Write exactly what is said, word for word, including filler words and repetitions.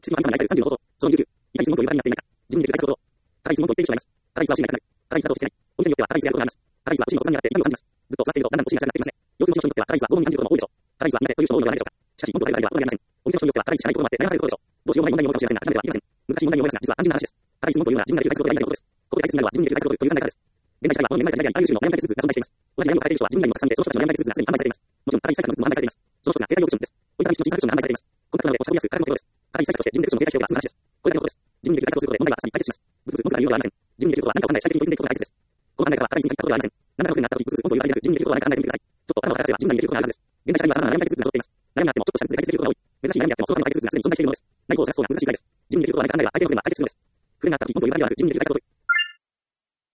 質問はさんに対するさんじゅうのこと、そのにじゅうきゅう、以下に質問という場合になっていないか、順にできる対策こと、高い質問と言っている人がいます。高い質は不審がなくなる。高い質は通してない。お店によっては高い質であることがあります。高い質は不審のお子さんになって痛みを感じます。ずっと座っているとだんだん腰が辛くなっていますね。腰痛持ちの人にとっては高い質は拷問に感じることも多いでしょう。高い質は苦手という人も多いのではないでしょうか。しかし、温度が高い場合は大人げありません。お店の人によっては高い質しかないこともあって悩まされることでしょう。どうしようもない問題に思うかもしれませんが、諦めてはいけません。難しい問題に思いますが、実は単純な話です。高い質問というのは自分ができる対策ことができないことです。ここで大切になるのは自分にできる対策ことという考え方です。現代社会はこの年代的なあらゆる種の悩み解決術が存在しています。同じ悩みを抱えている人はじゅうにんにもたくさんで、その人たちの悩み解決術がすでに販売されています。もちろん、高い再生のグッズも販売されています。その一つが携帯用クッションです。折りたたみ式の小さなクッションが販売されています。コンタクトなので持ち運びやすく、軽く持てるです。高い再生として自分でクッションの携帯使用が済む話です。これだけのことです。自分にできる対策をすることで問題が解決することです。自分にできることは何かを考え、最適に取り組んでいくことが大事です。現代社会は人にできることは何かを考え、最適に取り組んでいくことが大事です。この考え方は高い人に聞いたことがありません。何らかの不便があったとき、ふつふつと温度を言われる自分にできることは何か考えてみてください。ちょっと頭を働かせば自分にできることがあるはずです。現代社会には様々な悩み解決術が揃っています。悩みがあってもちょっとしたグッズで解決できることが多い。珍しい悩みがあってもその場の解決術がすでに存在しているものです。何かを探す方が難しいくらいです。自分にできることは何か考えれば相手の不便が解決するのです。不便があったとき、温度を言われる自分にできる対策を取る。